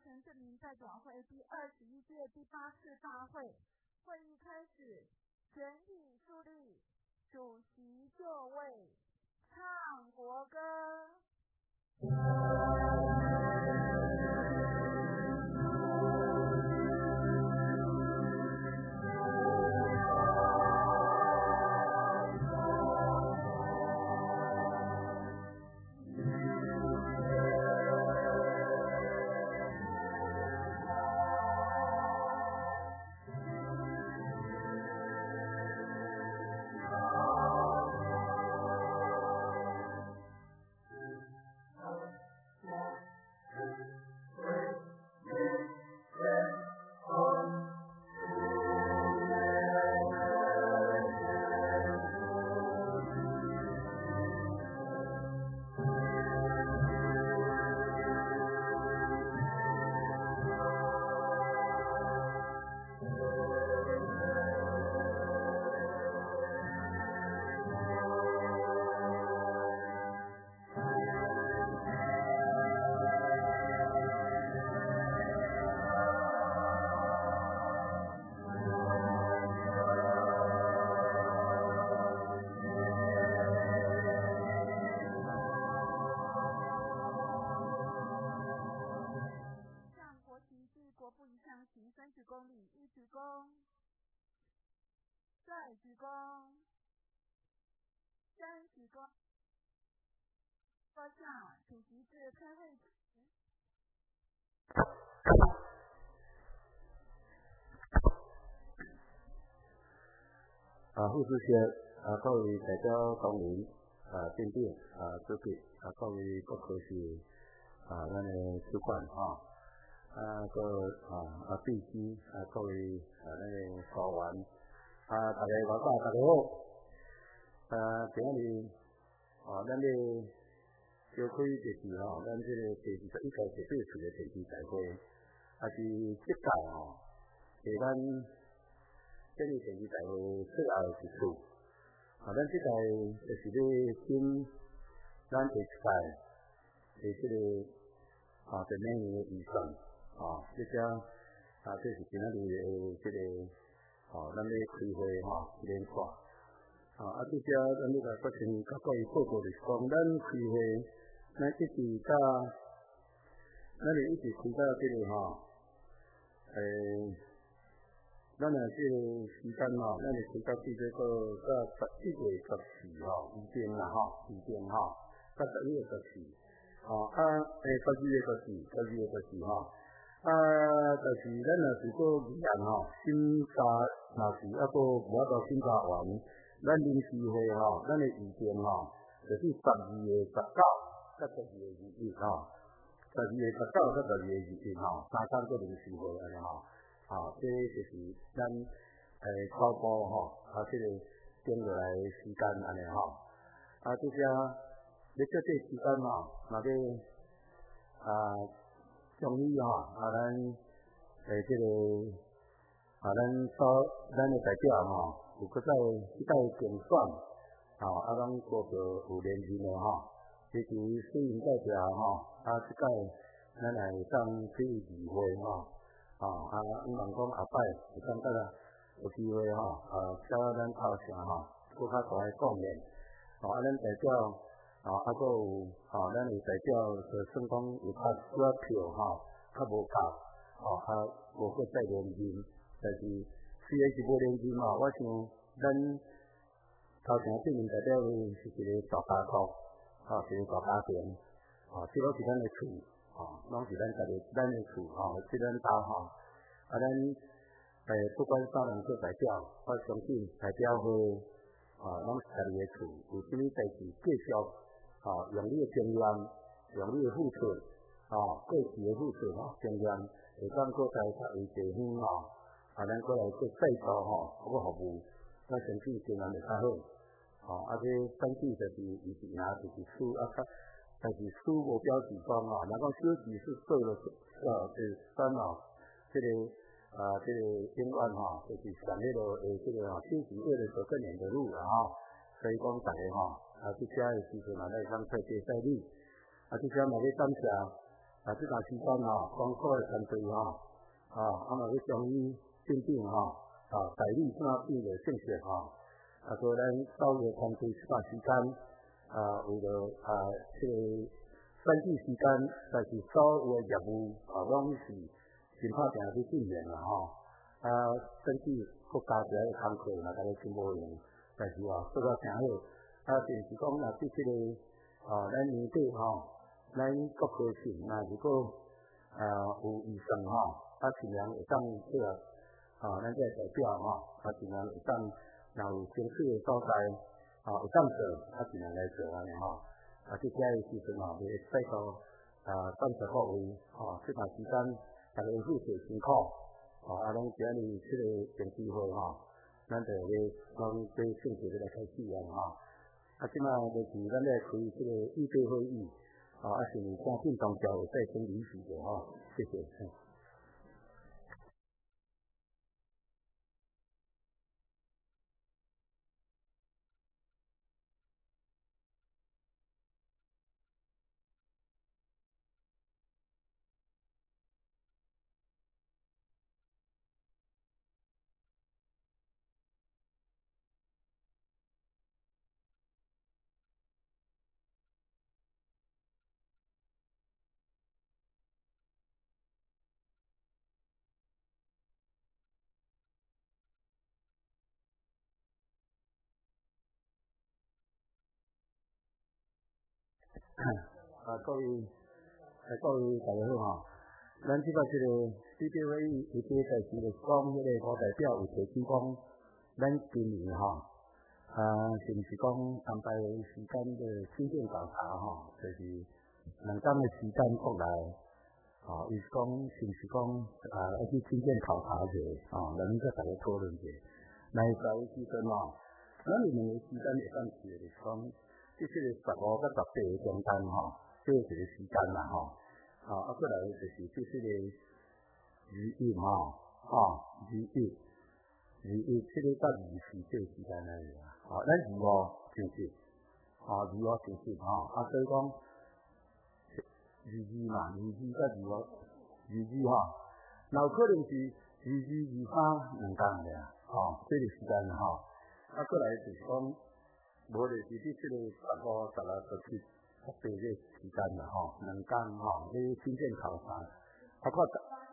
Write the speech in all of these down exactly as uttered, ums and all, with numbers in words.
权证明代表会第二十一届第八次大会会议开始，全体肃立，主席就位，唱国歌。三鞠躬礼，一鞠躬，再鞠躬，三鞠躬。坐下，主席至开会之啊，副主席啊，各位代表同仁啊，店长啊，主席啊，各位各科室啊，咱的主管哈。啊，个啊啊，地区啊，各位啊，那个校员啊，大家晚上大家好。啊，今日啊，咱咧召开就是吼，咱这个第二十一届第八次的全体大会，啊是这届吼，是咱这个全体大会最后一次。啊，咱这届就是咧跟咱第一届的这个啊，在每年的预算。啊，这只啊，这是今仔日的这个，哦，咱咧开会吼，联赛。啊，啊，这只咱咧来决定甲各位报告就是讲，咱开会，咱一直到，咱咧一直开到这个吼，诶，咱啊这个时间吼，咱咧开到这个到到十一月十四吼，以前啦吼，以前吼，到十一月十四。哦，啊，诶，十二月十四，十二月十四吼。啊，就是咱若是个议案吼，审查若是啊个无法度审查完，咱临时会吼，咱的意见吼，就是十二月十九到十二月二十一吼，十二月十九到十二月二十一吼，三天个临时会安尼吼，啊，这就是咱诶初步吼，啊，这个定落来的时间安尼吼，啊，这些咧这个时间吼，若咧啊。终于吼，啊，咱诶，这个啊，咱所咱的代表吼，有搁再去再竞选，吼，啊，咱个个有连任的吼，其实市民代表吼，啊，即届咱来当去议会吼，吼，啊，希望讲后摆会当得啦，有机会吼，啊，交咱头城吼，搁较大的贡献，吼，啊，咱代表。啊，啊，搁有吼，咱有代表就算讲有较少票吼，较无够，吼，啊，无搁再连任，但是虽然是无连任嘛，我想咱头前市民代表是一个大家族，吼，是一个大家庭，吼，这拢是咱的厝，吼，拢是咱家己咱的厝，吼，是咱家吼，啊，咱诶不管啥人做代表，我相信代表会，啊，拢是家己的厝，有啥物代志继续。啊，用你的经验，用你的付出，啊，过去的付出吼，经验会当搁再发挥地方吼，啊，咱搁来做制度吼，搁服务，咱相信经验会较好，吼，啊，这选举就是伊是赢，就是输，啊，但是输无标志讲吼，若讲小事是做了，啊，就是选吼，这个啊，这个永远吼，就是上迄个诶，这个吼，小事为了做更远的路啦吼，所以讲大家吼。啊，这些的时阵嘛，咱当做比赛率，啊，这些嘛咧感谢啊， 啊，即段时间吼，广告的团队吼，啊，啊嘛去将伊订定吼，啊，代理怎啊变个正式吼，啊，所以咱导游团队即段时间啊，为了啊，即个选举时间，但是所有的业务啊，拢是真拍拼去进行啦吼，啊，甚至国家一个工课嘛，大家真无用，但是哦，做到诚好，啊，就是讲若对即个啊，咱年底吼。咱国科信，那如果啊有预算吼，啊尽量会当做啊，咱这代表吼，啊尽量会当，若有争取的所在，啊有当做，啊尽量来做安尼吼。啊，即个时阵吼，袂使到啊感谢各位，吼，即段时间大家付出辛苦，吼，啊，拢今日即个电机会吼，咱就咧拢对正式咧来开始啊吼。啊，即卖就是咱咧开即个预备会议。啊，啊是正正当交会再先理事的吼，谢谢。啊，各位，啊各位大家好吼，咱即摆即个预备会议，有啲代志就是讲，迄个五代表有提起讲，咱今年吼，啊是毋是讲安排时间的新建调查吼，就是两天的时间过来，吼，伊是讲是毋是讲啊要去新建考察者，吼，咱再大家讨论者，来在时阵吼，咱有两个时间会当去的，就是讲。即个十五到十八个中间吼，这一个时间啦吼，啊，啊，过来就是即这个二一吼，啊，二一，二一，这个到二四这个时间来啦，啊，咱二五正式，啊，二五正式吼，啊，所以讲二二嘛，二二到二五，二二吼，那有可能是二二二三两天的啊，吼，这个时间啦吼，啊，过来就是讲。无就是伫即个十五、十六、十七、十八个时间啦吼，两天吼，你新建考察，包括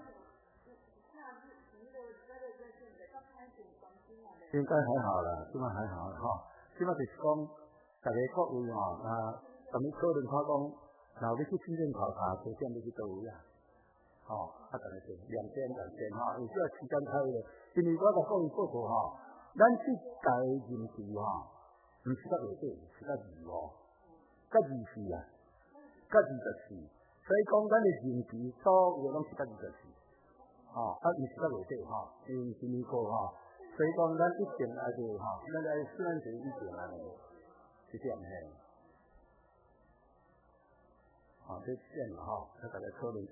应该还好啦，即摆还好啦吼，即摆就是讲，大家各位吼，啊，咱们讨论看讲，若要去新建考察，首先要去倒位啊，吼，啊，大家就两天两天吼，有需要时间开的，因为我甲各位报告吼，咱即届任期吼。毋是到月底，是到二五，到二四啊，到二十四。所以讲，咱的任期所有拢是到二十四，吼，啊，毋是到月底吼，因为是年过吼，所以讲，咱一定爱做吼，咱来选择一定安尼，是这样嘿。啊，这这样吼，啊，大家讨论者。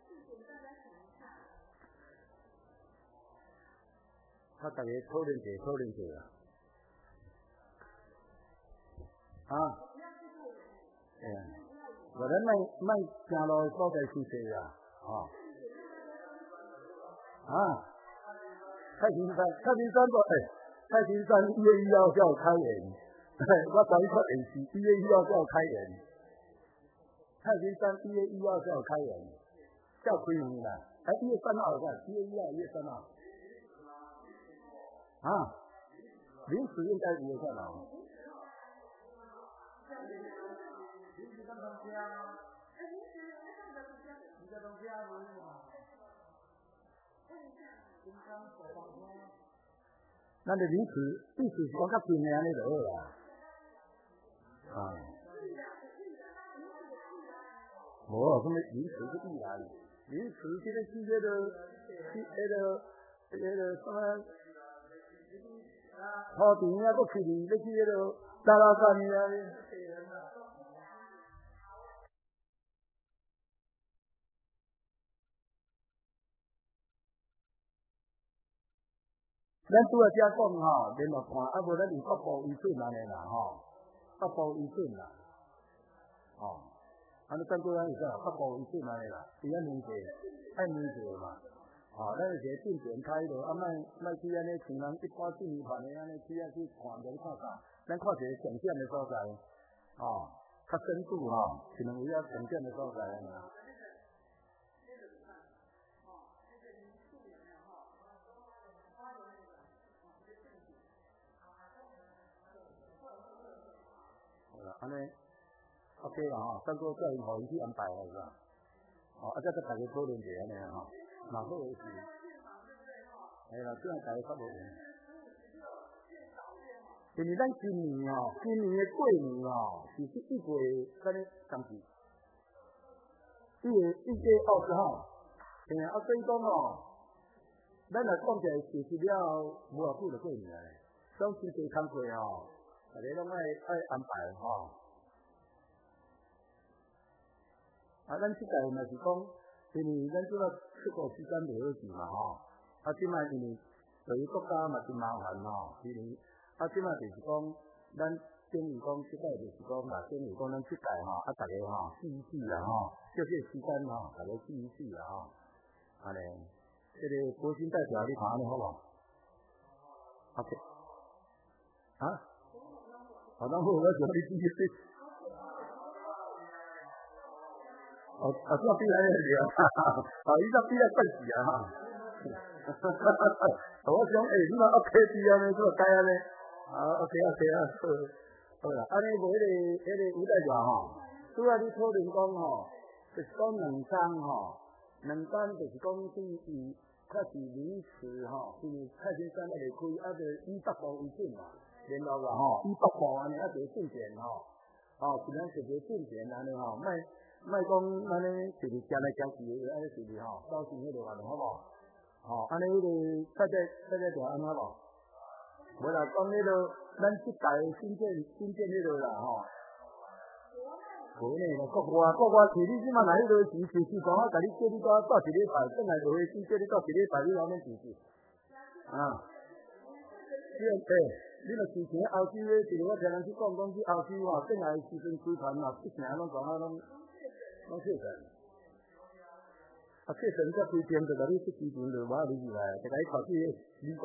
啊，大家讨论者，讨论者啊。啊，哎，我咱卖卖行路所在休息啊，哦，啊，太平山，太平山不，哎，太平山一月一号叫开园，我早一出演习，一月一号叫开园，太平山一月一号叫开园，叫开园啦，哎，一月三号看，一月一号，一月三号，啊，临时应该不会看到。咱的临时意思是讲较近的安尼就好啦。啊。无，什么临时是必然，临时这个是那个，是那个，那个什么，土地啊，搁去你要去那个拉拉山啊。咱拄啊遮讲吼，联络看，啊无咱有北部预准安尼啦吼，北部预准啦，吼，啊安尼等过咱会使北部一点安尼啦，伊安年纪，爱年纪嘛。哦，咱是进前开落，啊，莫莫去安尼像人一般进饭的安尼去啊去看着看啥，咱看一个重点的所在，哦，较深度吼，是两位啊重点的所在安尼。安尼 ，OK 啦吼，等过叫因互伊去安排啦是吧？哦，啊，再再大家讨论一下安尼吼，嘛好个是。哎啦，这样大家较无用。因为咱今年吼，今年的过年吼，是十一月咱咧当时，一月一月二十号，嘿啊，所以讲吼，咱来讲起来其实了无偌久就过年咧，所以真侪工课吼。大家拢爱爱安排吼，啊，咱即个嘛是讲，因为咱即个出国时间袂好去嘛吼，啊，即摆因为对于国家嘛真麻烦吼，因为啊，即摆就是讲，咱等于讲即摆就是讲啦，等于讲咱即届吼，啊，大家吼试一试啦吼，叫这时间吼，大家试一试啦吼，安尼，这个国新代表你看安尼好无 ？OK， 啊？好，那我我想你继续对。哦，啊，这比来了，哈哈，啊，伊这比来快死啊！哈哈哈哈我想，诶，你嘛 OK 比啊，呢，这个该啊呢，啊 ，OK OK 啊，好啦，安尼无迄个迄个吴代表吼，拄仔你讨论讲吼，就是讲两张吼，两张就是讲对伊确实临时吼，因为蔡先生要离开，啊，就以北部为准嘛。联络啦吼，以北部安尼啊一个进展吼，哦，尽量一个进展安尼吼，莫莫讲安尼就是行来行去的，安尼就是吼，到时迄落安尼好无？吼，安尼迄个大家大家就安好无？无啦，讲迄落咱即代新建新建迄落啦吼，无呢，国外国外是你即马来迄落钱，其实讲我甲你叫你到到一礼拜，等来落去叫你到一礼拜，你后面是是啊，对对。你若之前欧洲诶，就是我听人去讲讲去欧洲吼，转来时阵开盘嘛，一成拢讲啊拢拢确实，啊确实你才规定就甲你出之前就无法理来，就甲你考虑理讲。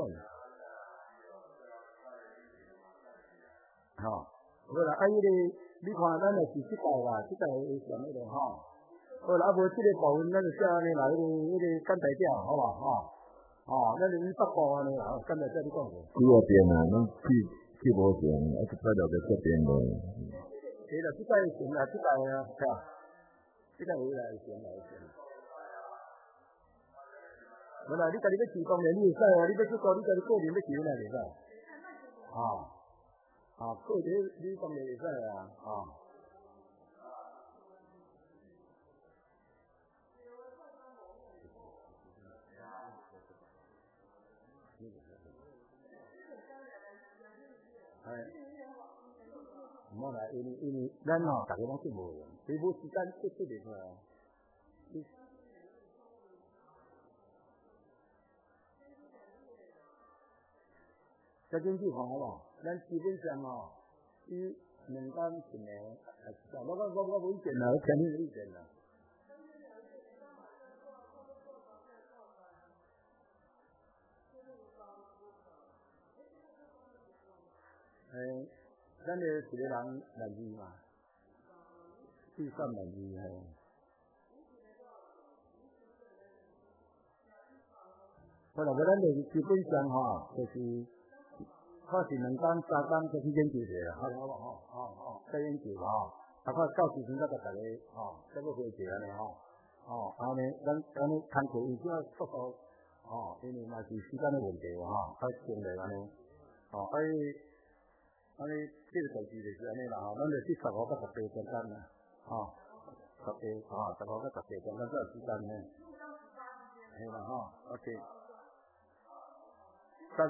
吼，好啦，啊，迄个你看咱若是即代啦，即代会上迄个吼，好啦，啊无即个部分咱就写安尼啦，迄个迄个简材料，好无吼？哦，咱就以北部安尼啦，刚才在你讲过。 几啊边啊，咱去去无成，啊，去摆了就这边咯。 对啦，即摆成啦，即摆啊，是啊，即摆回来成来成。无啦，你家己要自当然你会使啊，你要出国，你家己个人要求来会使。啊，啊，个人你当然会使啊，啊。哎，唔好啦，因为因为咱吼，大家拢做无用，你无时间做出嚟个。再根据看好无？咱基本上吼，伊两单一年，我我我我无意见啦，我听你的意见啦。诶，咱个一个人万二嘛，计算万二嘿。好啦，无咱就是基本上吼，就是看是两工三工就是研究者啦，好好无吼，吼吼，再研究吼，啊看到时阵再甲大家吼，再要回答安尼吼，吼，安尼咱安尼工课有怎速度吼，因为嘛是时间的问题吼，较尽力安尼，吼，哎。安尼，这个代志就是安尼啦吼，咱就去十五到十八简单啦，吼，十八吼，十五到十八简单，这时间呢，系啦吼 ，OK， 三，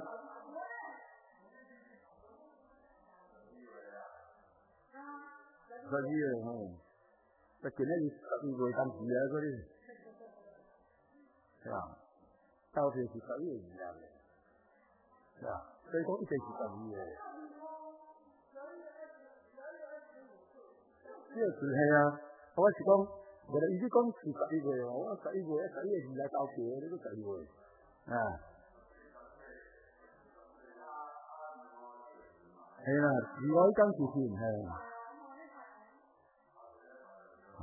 十二月吼，那今年是十二月当时啊，嗰啲，是吧？到时是十二月二日，是吧？所以讲一定是十二月。确实系啊， 我是讲，无啦，伊是讲是十一月哦，我十一月，十一月二来交期，你个十一月，啊，系啦，二来讲是先，系，啊，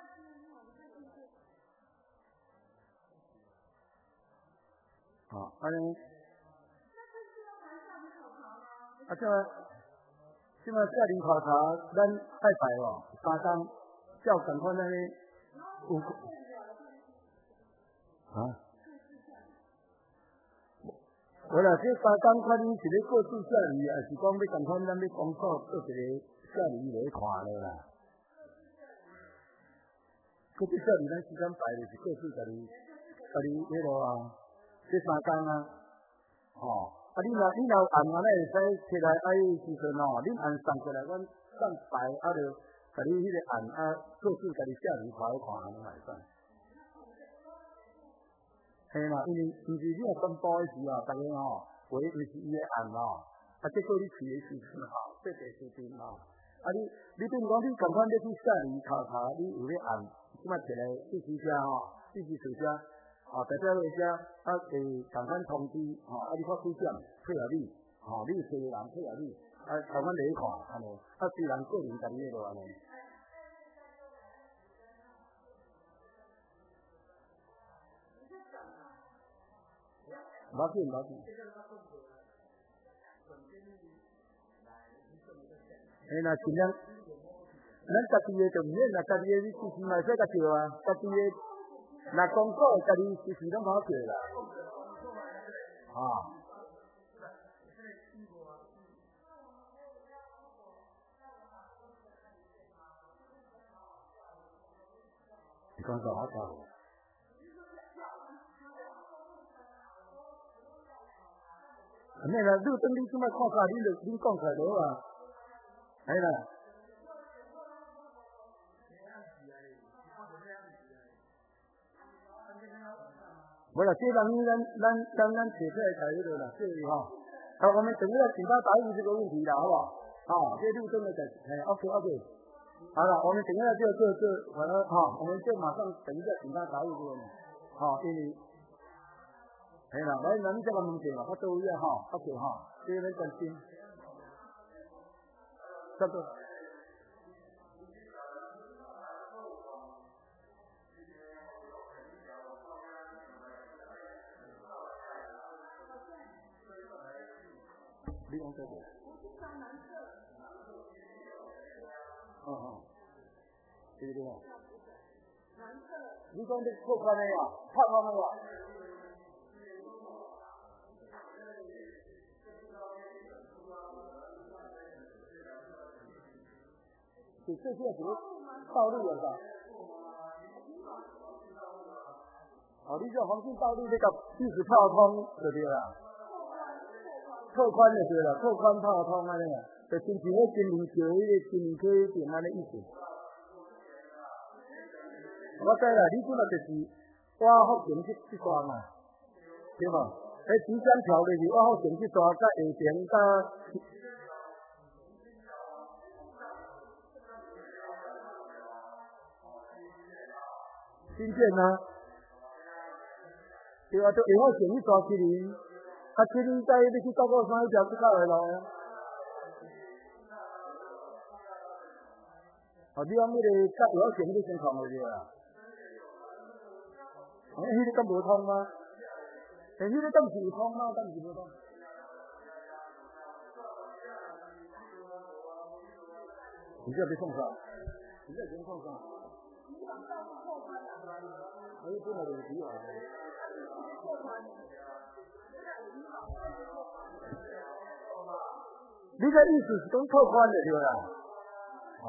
啊，安尼，啊，即个，即个夏令考察，咱拜拜哦，三工，照共款安尼。有啊，我啦，这三工看你是咧过度下雨，还是讲要共款咱要工作做一个下雨来看咧啦？过度下雨咱时间排就是过度家己家己迄落啊，这三工啊，吼、哦，啊你若你若有按啊，咱会使摕来爱时阵哦，恁按送过来，阮送排啊着。家己迄个按啊，各自家己下雨看一看，安尼会使。嘿啦，因为毋是你若宣布的时啊，大家吼，为为是伊的按哦，啊，结果你去的时阵吼，这个时阵吼，啊你你等于讲你共款要去下雨考察，你有咧按，即摆摕来试试遮吼，试试试遮，啊，代表咧遮啊，会共款通知吼，啊，你看几点配合你，吼，你找人配合你。啊，台湾来看，安尼，啊，虽然个人家己迄落安尼，无要紧，无要紧。哎，那尽量，咱家己的就唔免啦，家己的你时时嘛会使甲叫啊，家己的若工作家己时时拢好叫啦，啊。你讲啥话讲？安尼啦，你等你即摆看下，你就恁讲出来了啊，系啦。无啦，这人咱咱咱咱写出来才迄个啦，这里哈。好，我们等一下请他答疑这个问题啦，好不好？啊，这路灯的在，哎 ，OK OK。好了，我们等一下就就就完了哈，我们就马上等一下请他答疑这个问题。好，因为，系啦，来，咱这个问题嘛，我都一样哈 ，OK 哈，这个关心，差不多。你讲这个。哦哦，对对对。你讲这拓宽的呀，拓宽的呀。对，这些什么道路了是吧？哦，你这黄金道路这个一直套通对对啦。拓宽就对啦，拓宽套通安尼啦，就亲像迄金陵桥迄个金陵溪迄边安尼意思。我知啦，你即嘛就是我福建这这段嘛，对无？迄即张条就是我福建这段甲下边甲新建啊，对啊，就下福建迄段距离。啊，这你在你去到过山一条去到的路啊？哦，你讲迄个甲有线迄个先通了对啦？哎，迄个敢无通吗？哎，迄个敢是有通吗？敢是无通？你这别送啥？你这先送啥？哎，本来就是比较。你的意思是讲拓宽的对啦？啊。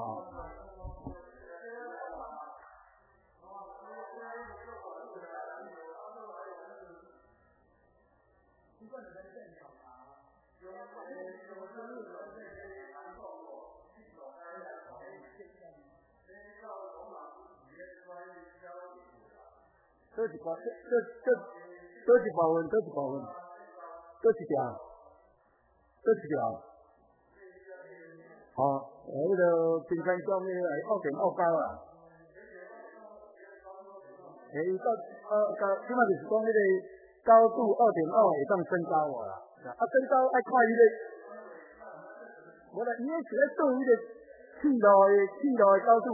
这是包，这这这是部分，这是部分，这是条，这是条。哦，迄个平山乡迄个二点二高啊， 诶，伊到呃，到即马就是讲迄个高度二点二会当升高我啦，啊，升高爱看伊个，无啦，伊迄是咧做伊个气流的气流的高度，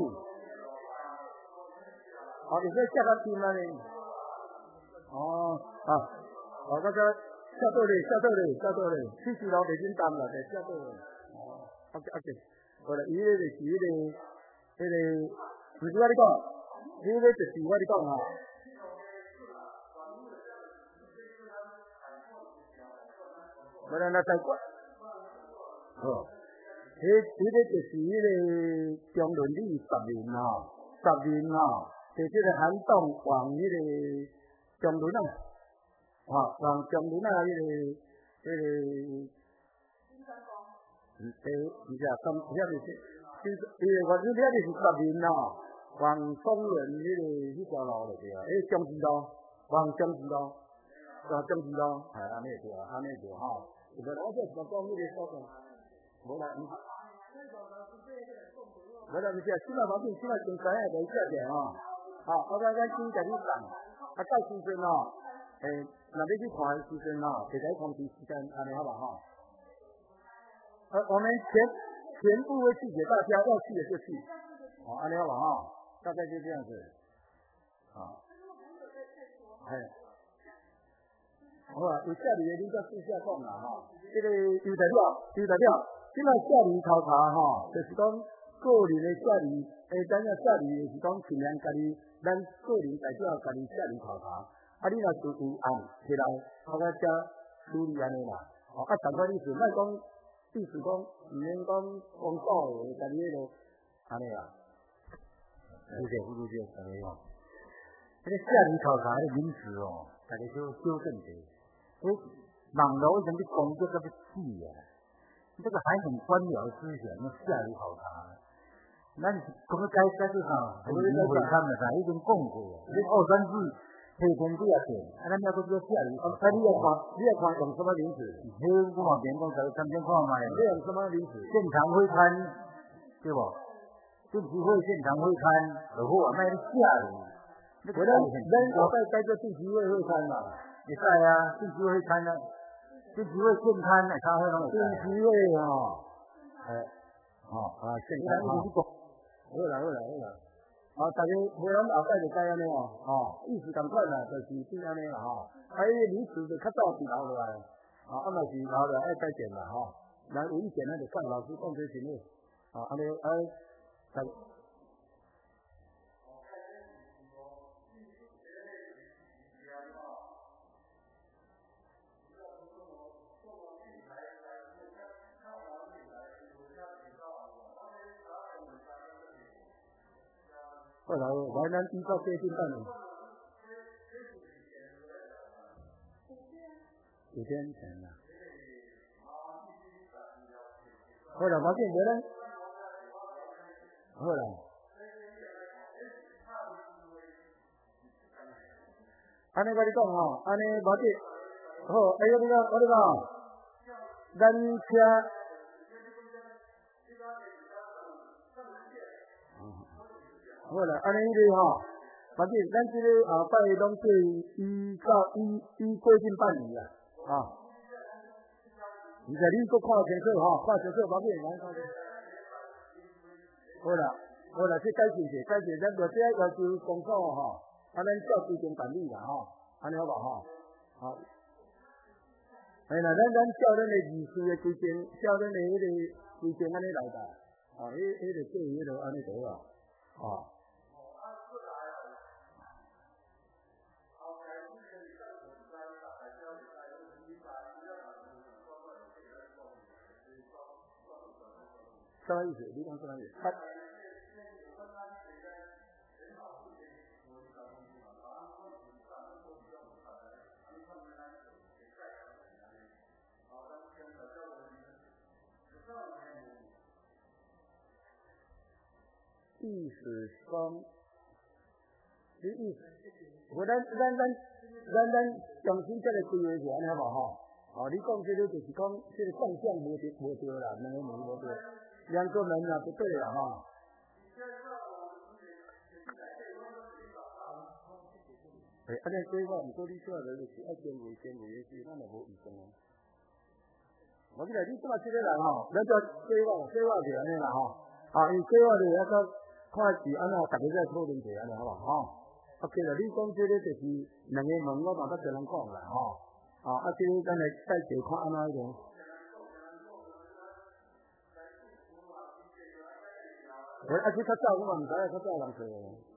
哦，你说下到低吗呢？哦，啊，哦，那个下到咧，下到咧，下到咧，气气流袂紧淡啦，就下到咧，哦 ，OK OK， 无啦，伊迄个是迄个迄个，唔是我咧讲，伊迄个就是我咧讲啊。无啦，那在我，哦，迄迄个就是迄个中伦理十年吼，十年吼，就即个涵洞往迄个中伦啊，吼，往中伦啊，迄个迄个，嗯，诶，唔是啊，中遐就是，就是伊个原理遐就是十年吼，往中伦迄个迄条路就对啊，诶，中治路，往中治路，往中治路，系安尼对啊，安尼对吼。无啦，我这是讲迄个所在，无啦，无啦，就是啊，即摆反正即摆从知影就写者吼，啊，我甲咱先甲你讲，啊，到时阵吼，诶，若要去看的时阵吼，就甲你通知时间，安尼好不好？呃，我们全全部会拒绝大家要去的就去，哦，安尼好不好？大概就这样子，啊，哎。好啊，有下里的你甲私下讲啦吼，这个有代表，有代表，即卖下里头查吼，就是讲个人的下里，诶，咱个下里是讲尽量家己，咱个人代表家己下里头查，啊，你若是有案起来，我甲遮处理安尼啦，哦，啊，同款意思，莫讲意思讲，毋免讲公告的，家己迄个安尼啦。谢谢副主席，安尼哦。这个下里头查的名词哦，大家就纠正一下。诶，网络为什么攻击这个戏啊？这个还很官僚思想，那下里考察。咱讲个该该是啥？我们在会看的啥？已经讲过，你二三四提前几啊点，啊，咱要搁叫下里。啊，你要看，你要看用什么名词？迄我嘛别讲，在参先看卖。你用什么名词？现场会刊，对不？政治会现场会刊，就好啊，卖你下里。我咱咱我在在这定期会会刊嘛。会使啊，定期会刊啊，定期会健康啊，咖啡拢会。定期会吼，诶，吼啊，健康啊。好啦好啦好啦，啊，大家无咱后摆就知安尼哦，吼，意思同款啦，就是是安尼啦吼。啊，伊个名词就较早是留落来，啊，啊嘛是留落来爱改变啦吼。咱有意见咱就向老师讲这些呢，啊，安尼啊，大。后来我咱依照接近半年，五天前了。后来发现别人，后来，安尼我你讲吼，安尼无得，好，哎呀，你讲我你讲，咱车。好啦，安尼迄个吼，反正咱即个后摆拢对依照依依规定办理啦，啊。而且你搁看清楚吼，看清楚方面咱看。好啦，好啦，这改进者，改进咱就这要求公告吼，啊，咱照规定办理啦吼，安尼好无吼？好。哎啦，咱咱照咱的议事的规定，照咱的迄个规定安尼来的，啊，迄迄个做迄个安尼得啊，啊。什么意思？你讲什么意思？他意思讲，你意思，我咱咱咱咱咱重新再来规划一下，安尼好无吼？哦，你讲这个就是讲这个方向无对无对啦，两个无无对。两个人啊，不对了哈。 诶，安尼规划毋过你说的就是爱先为先为的事，咱就无意见啊。我记得你即马即个人吼，咱就规划规划就安尼啦吼。啊，伊规划就遐个看是安怎，大家再讨论者安尼好无吼。OK 啦，你讲即个就是两个问我嘛，捌跟人讲啦吼。啊，啊，即个咱来再就看安怎一种。诶，啊，即较早我嘛毋知影，较早人做。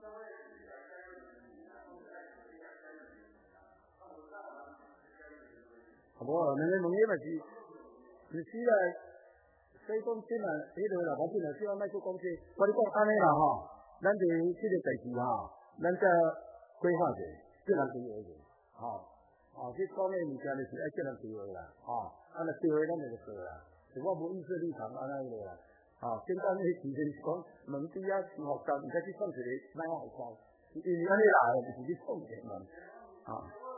无，两个问伊嘛是，是死啦。所以讲即嘛，迄个啦，反正啦，即个莫去讲这，我你讲安尼啦吼，咱对即个代志吼，咱再规划者，即人对话者，吼，啊，即讲诶物件就是爱即人对话啦，吼，啊，若对话咱就做啦，是我无意识立场安尼个啦，啊，简单诶其实是讲问题啊，是学习，毋使去创一个哪样学习，因为安尼来诶，就是你创嘅嘛，啊。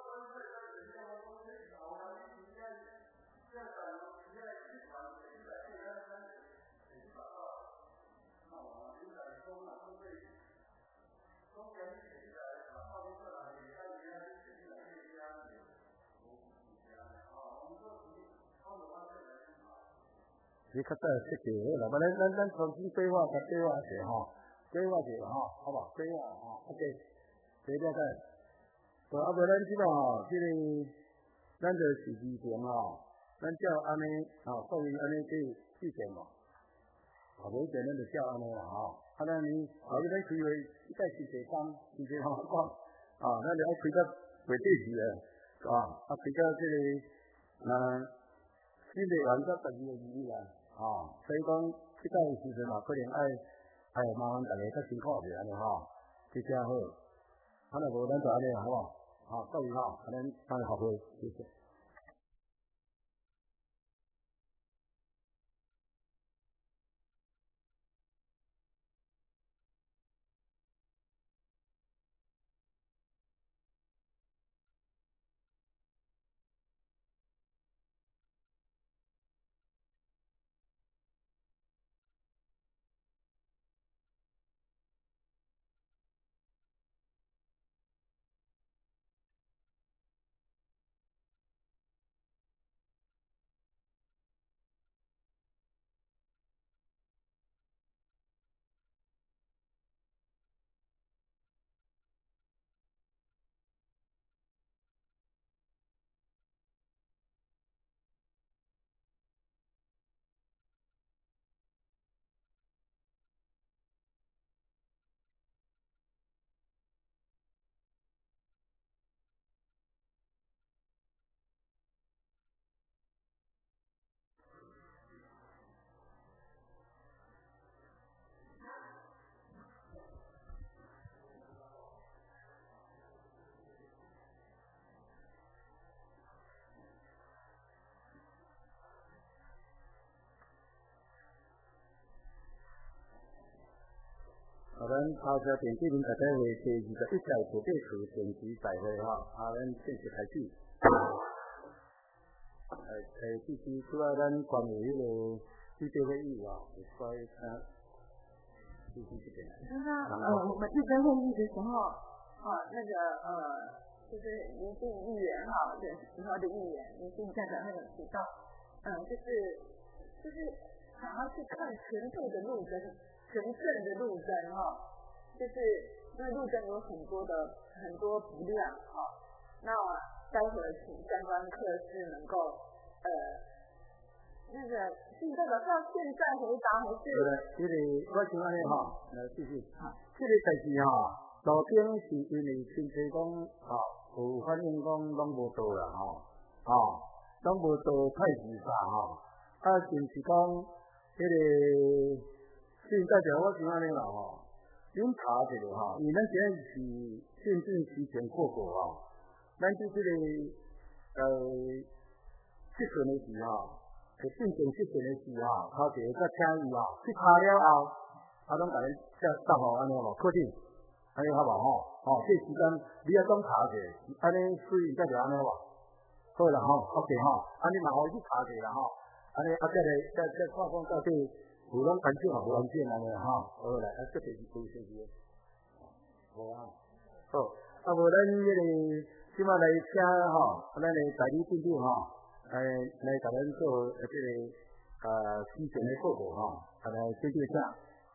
你较早设计好啦，不然咱咱重新规划，甲规划者吼，规划者吼，好无？规划吼 ，OK， 这了解。无啊，无咱即个吼，即个咱就是以前吼，咱照安尼吼，属于安尼去去定无？啊，无以前咱就照安尼啦吼。啊，咱你后日咱开会，一概是第三，是第三讲，啊，咱就爱开到月底时诶，啊，啊开到即个呃，新的元到十二月二日啦。哦，所以讲，即个时阵嘛，可能爱爱麻烦大家较辛苦者安尼吼，比较好。啊，若无咱就安尼好无？啊，各位吼，安尼咱学会，谢谢。啊，咱头车电子林大家会第二十一届土地区选举大会吼，啊，咱正式开始。诶诶，支持除了咱关于迄个记者会议啊，会稍微看支持这边。 刚刚呃，我们预备会议的时候，啊，那个呃，就是林姓议员哈，对，十号的议员林姓代表那个提到，嗯，就是就是想要去看全部的路灯。全镇的路灯哈，就是因为路灯有很多的很多不亮哈，那待会儿请相关科室能够呃那个是代表到现在回答还是？ 对，这个我想安尼哈，来继续。这个代志哈，路灯是因为亲戚讲哈，有反映讲拢无到啦吼，啊，拢无到太自杀吼，啊，就是讲这个。现代表我想安尼啦吼，恁查一下吼，因为咱现在是县政期前过过吼，咱即这个呃七旬的时吼，就县政七旬的时吼，头一个甲请伊吼，去查了后，啊，拢甲恁再答复安尼无确定，安尼好无吼？吼，这时间你要讲查者，安尼水代表安尼无？好啦吼 ，OK 吼，安尼嘛好去查者啦吼，安尼啊再来再再看看到底。有拢安全啊，无安全安尼哈，好来，啊，这边是规设计，好啊，好，啊， 啊无咱迄个即马来请吼，咱的代理店长吼，来来甲咱做呃即个呃事前的报告吼，啊来做介绍。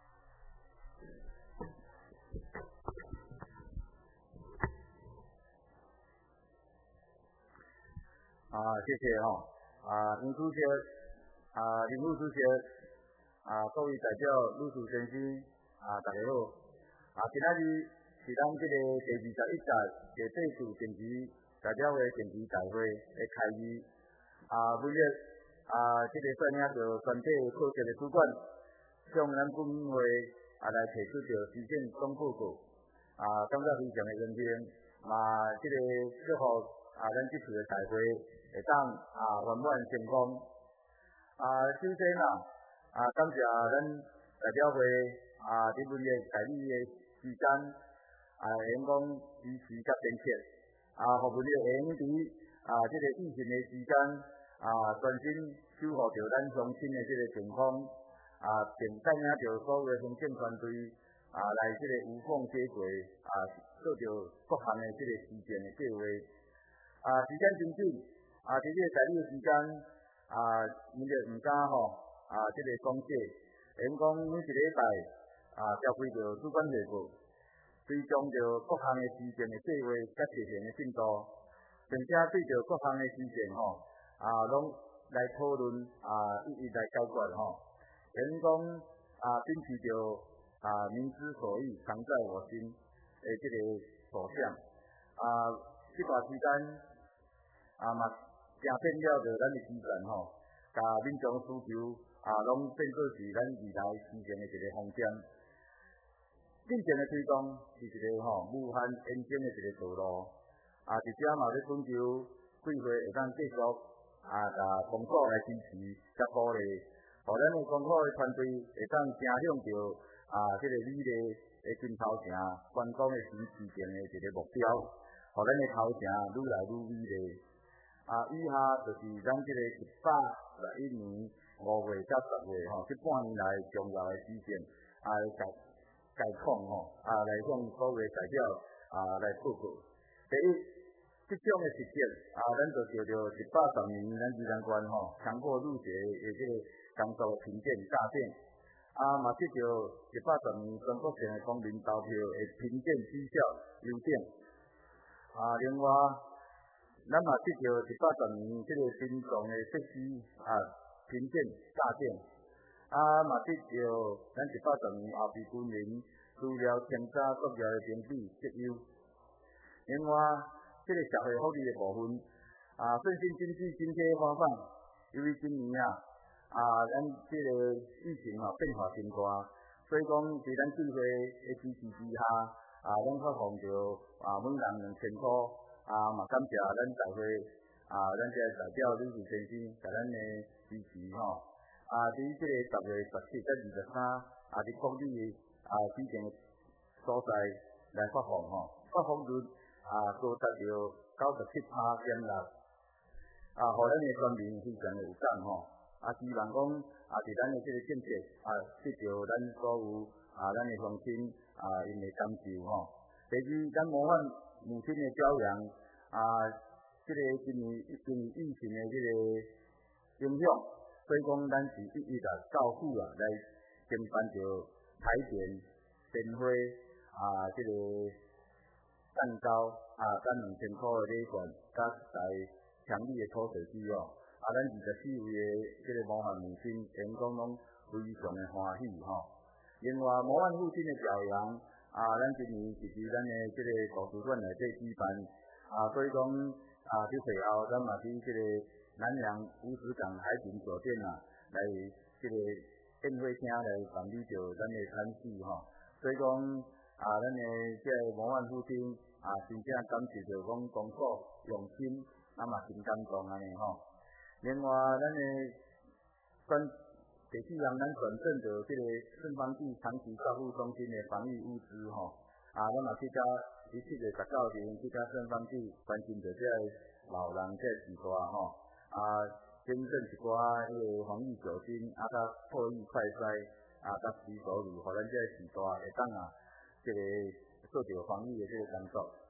啊，谢谢吼，啊林主席，啊林副主席，啊各位代表女士先生，啊大家好，啊今仔日是咱这个第二十一届第八次定期代表会定期大会的开议，啊每日啊这个率领着全体课程的主管，向咱本会啊来提出着施政总报告，啊感觉非常的荣幸，嘛这个祝福啊咱这次的大会会当啊圆满成功。啊首先啊啊感谢咱代表会啊这份的代理的时间啊员工支持甲团结啊，互阮的会员伫啊这个疫情的时间啊专心守护着咱乡亲的这个情况啊，并带领着所有的行政团队啊来这个无缝接轨啊，做着各项的这个事情的计划啊，时间真紧啊，伫这个代理的时间啊，阮就毋敢吼啊，这个讲解，员工每一礼拜啊，召开着主管会议，追踪着各项的事情的计划甲执行的进度，并且对着各项的事情吼啊，拢来讨论啊，一一来解决吼。员工啊，秉持着啊民之所欲，常在我心的这个所想啊，这段时间啊嘛。正变了着咱的资源吼，甲民众需求啊，拢变做是咱未来实现的一个方向。进前的推动是一个吼无限延伸的一个道路，啊，而且嘛要寻求几岁会当继续啊，甲公所来支持甲鼓励，互咱的公所的团队会当走向着啊，这个美丽的金头城观光的新市镇的一个目标，互咱的头城愈来愈美丽。啊，以下就是咱这个一百十一年五月到十月吼，这半年来重要的事情啊，来概况吼，啊来向各位代表啊来报告。第一，这种的实践啊，咱就叫做一百十年咱宜兰县吼强迫入学的这个工作评鉴大典，啊嘛接着一百十年全国性的公民投票的评鉴绩效优点，啊另外。咱嘛得到一百十年这个新创的设施啊评鉴大奖，啊嘛得到咱一百十年后备军人资料清查作业的评比绩优。另外，这个社会福利的部分啊，振兴经济经济发展，由于今年啊啊咱这个疫情啊变化真大，所以讲在咱聚会的支持之下啊，咱发放着啊每人两千块。啊，嘛感谢咱大会啊，咱这代表女士先生甲咱的支持吼。啊，伫这个十月十七到二十三啊，伫各地啊指定所在来发放吼，发放率啊高达着九十七趴点六，啊，互咱的全民非常的有感吼。啊，希望讲啊，伫咱的这个政策啊，得到咱所有啊，咱的乡亲啊，因的感受吼。第二，咱模范母亲的教养啊，这个今年因为疫情的这个影响，所以讲咱是一一来照顾啊，来承办着彩电、电花啊，这个蛋糕啊，咱两千块的礼券，甲在强力的土地机哦，啊，咱二十四位的这个模范母亲员工拢非常的欢喜吼。另外，模范父亲的表扬。啊，咱今年是伫咱的这个图书馆内底举办，啊，所以讲啊，伫会后咱嘛伫这个南洋乌石港海景酒店啊，来这个宴会厅来办理着咱的餐事吼。所以讲啊，咱的这个模范父亲啊，真正感谢着讲公所用心，啊嘛真感动安尼吼。另外，咱的专第四项，咱转正着这个顺芳地长期照护中心的防疫物资吼，啊，咱嘛去甲伫七月十九日去甲顺芳地关心着这老人这时代吼，啊，捐赠一寡迄个防疫酒精，啊，甲破疫快筛，啊，甲洗手乳，互咱这时代会当啊，这个做着防疫的这个工作。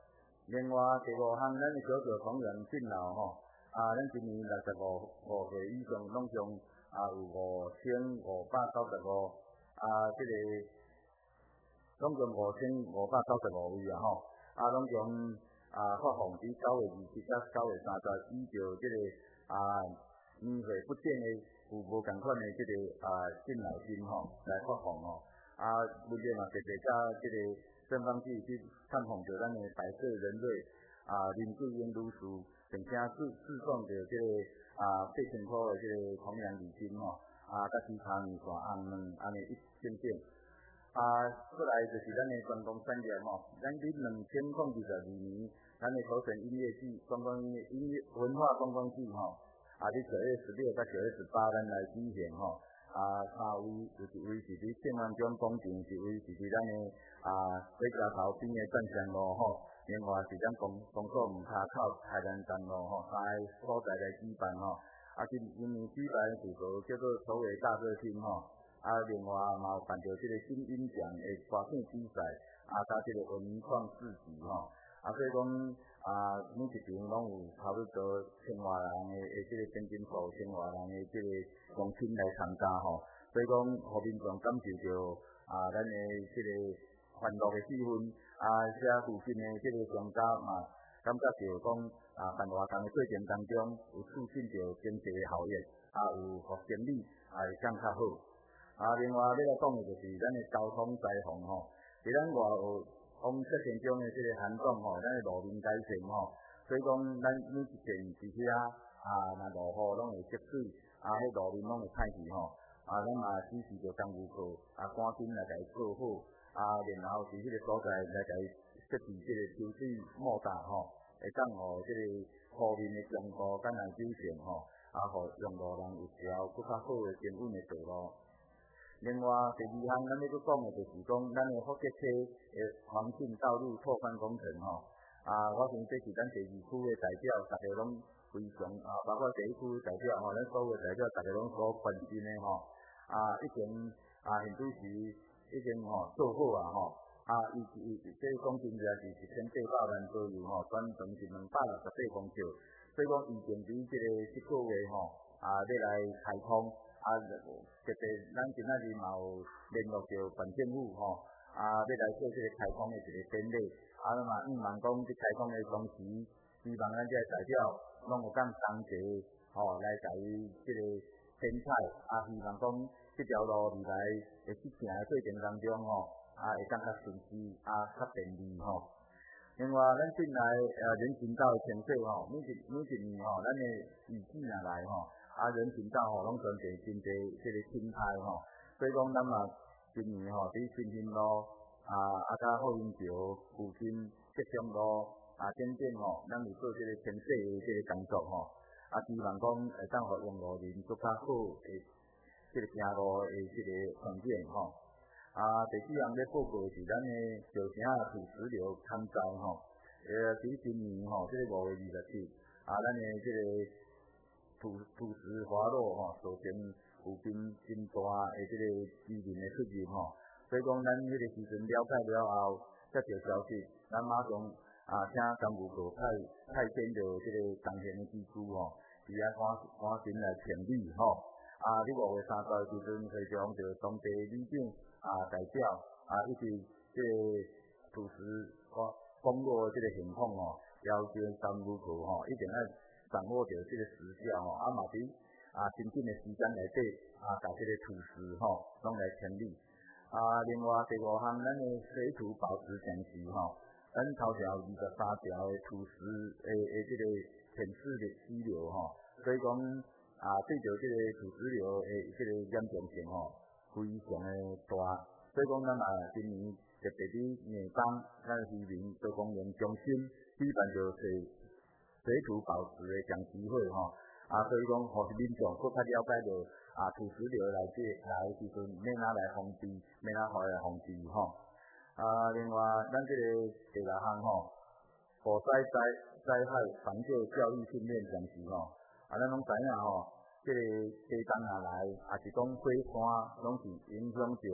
另外第五项，咱的小小同仁进老吼，啊，咱今年六十五五岁以上拢上啊有五千五百九十五啊，这个拢共五千五百九十五位啊吼，啊拢共啊发放伫九月二十到九月三十，依照这个啊年岁不变的有无共款的这个啊进老金吼来发放吼，啊，目前嘛特别甲这个正方局去探访着咱的白色人类啊林志英女士，并且自自送着这个啊八千块的这个同样礼金吼，啊甲其他面线红卵安尼一点点。啊，过来就是咱的观光产业吼，咱伫两千零二十二年，咱的首选音乐季、观光音乐、音乐文化观光季吼，啊，伫九月十六到九月十八咱来举行吼，啊，三位有一位是伫郑湾中广场，一位是伫咱的啊北家头边的赞祥路吼，另外是咱公公所门骹口海南站路吼，三个所在来举办吼，啊，今今年举办的主题叫做首尾大热星吼。啊，另外嘛有办着这个新音奖的歌唱比赛，啊，甲这个文创市集吼，啊，所以讲啊，每一场拢有差不多千外人的的这个现金数，千外人的这个乡亲来参加吼，所以讲互民众感受着啊，咱的这个欢乐的气氛，啊，写附近的这个商家嘛，感觉着讲啊，办活动的过程当中有促进着经济的效益，啊，有互生理啊会更较好。啊，另外要来讲的就是咱的交通灾防吼，伫咱外澳往雪山中的这个寒冬吼，咱的路面改善吼，所以讲咱每一件是遐啊，若落雨拢会积水，啊，迄路面拢会歹去吼，啊，咱嘛支持着工务科啊，赶紧来甲伊做好，啊，然后伫迄个所在来甲伊设置这个抽水莫大吼，会当互这个路面的强度敢若改善吼，啊，互用路人有一条更较好的平稳的道路。另外，第二项咱要去讲的就是讲，咱的福吉区的环境道路拓宽工程吼。啊，我想这是咱第二区的代表，大家拢非常啊，包括第一区的代表吼，咱所有的代表，大家拢所关心的吼。啊，已经啊，现主时已经吼做好啊吼。啊，伊伊这讲真正是一千八百万左右吼，全长是两百六十八公尺，所以讲预定伫这个这个月吼，啊，要来开通。啊，特别咱今仔日嘛有联络着县政府吼，啊，要来做这个开通的一个典礼，啊，嘛希望讲这开通的同时，希望咱这个代表拢有当同齐吼，来甲伊这个剪彩，啊，希望讲这条路未来会去行的过程当中吼，啊，会当较顺利，啊，较便利吼。另外，咱进来呃人行道的清洗吼，每一每一年吼，咱的雨季若来吼。啊，人行道吼，拢全侪真侪这个青苔吼，所以讲咱嘛今年吼，伫新兴路啊，啊甲好运桥附近吉祥路啊等等吼，咱有做这个清洗的这个工作吼，啊希望讲会当互用路人更较好诶，这个行路的这个环境吼。啊，第四项咧报告是咱的石城啊土石流勘灾吼，呃，伫今年吼，这个五月二十七啊，咱的这个。土土石滑落吼，造成有真真大的这个居民的出入吼，所以讲咱迄个时阵了解了后，接到消息，咱马上啊请工务局派派遣着这个当前的技师吼，伫遐赶赶紧来评理吼。啊，伫五月三十的时阵，会将着当地里长啊代表啊一直这个土石滑崩落的这个情况吼，要求工务局吼一定要。掌握着这个时效吼，啊嘛伫啊真紧的时间内底啊，把这个土石吼拢来清理。啊，另外第五项，咱的水土保持讲师吼，咱头条二十三条的土石诶诶这个潜势的溪流吼，所以讲啊对着这个土石流诶这个严重性吼，非常的大。所以讲咱啊今年特别伫年冬，咱渔民做公园中心举办着是。水土保持的讲习会吼，啊，所以讲，互民众更较了解到啊土石流来这来时阵，要哪来防治，要哪互来防治吼。啊，另外，咱这个第六项吼，火灾灾灾害防救教育训练讲习吼，啊，咱拢知影吼，这个地震下来，也是讲火山，拢是影响着这